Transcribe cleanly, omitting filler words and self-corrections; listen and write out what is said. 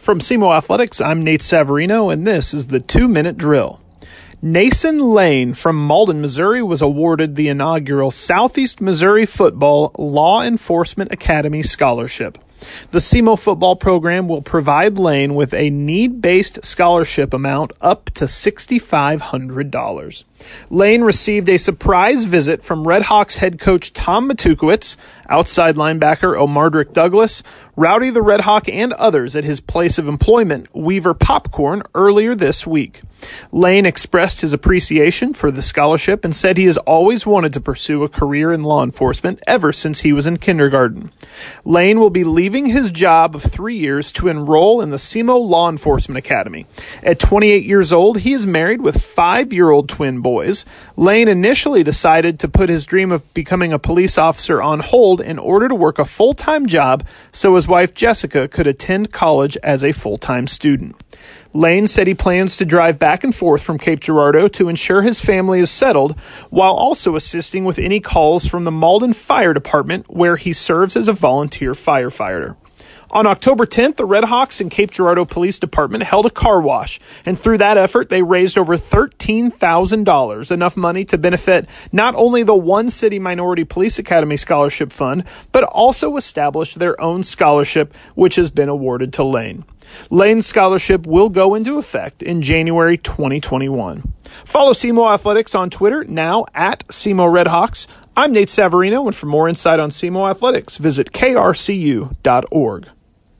From SEMO Athletics, I'm Nate Savarino, and this is the 2-Minute Drill. Nason Lane from Malden, Missouri was awarded the inaugural Southeast Missouri Football Law Enforcement Academy Scholarship. The SEMO football program will provide Lane with a need-based scholarship amount up to $6,500. Lane received a surprise visit from Red Hawks head coach Tom Matukowicz, outside linebacker Omardrick Douglas, Rowdy the Red Hawk, and others at his place of employment, Weaver Popcorn, earlier this week. Lane expressed his appreciation for the scholarship and said he has always wanted to pursue a career in law enforcement ever since he was in kindergarten. Lane will be leaving his job of 3 years to enroll in the SEMO Law Enforcement Academy. At 28 years old, he is married with 5-year-old twin boys. Lane initially decided to put his dream of becoming a police officer on hold in order to work a full-time job so his wife Jessica could attend college as a full-time student. Lane said he plans to drive back and forth from Cape Girardeau to ensure his family is settled, while also assisting with any calls from the Malden Fire Department, where he serves as a volunteer firefighter. On October 10th, the Red Hawks and Cape Girardeau Police Department held a car wash, and through that effort, they raised over $13,000, enough money to benefit not only the One City Minority Police Academy Scholarship Fund, but also established their own scholarship, which has been awarded to Lane. Lane's scholarship will go into effect in January 2021. Follow SEMO Athletics on Twitter, now at SEMO Red Hawks. I'm Nate Savarino, and for more insight on SEMO Athletics, visit krcu.org.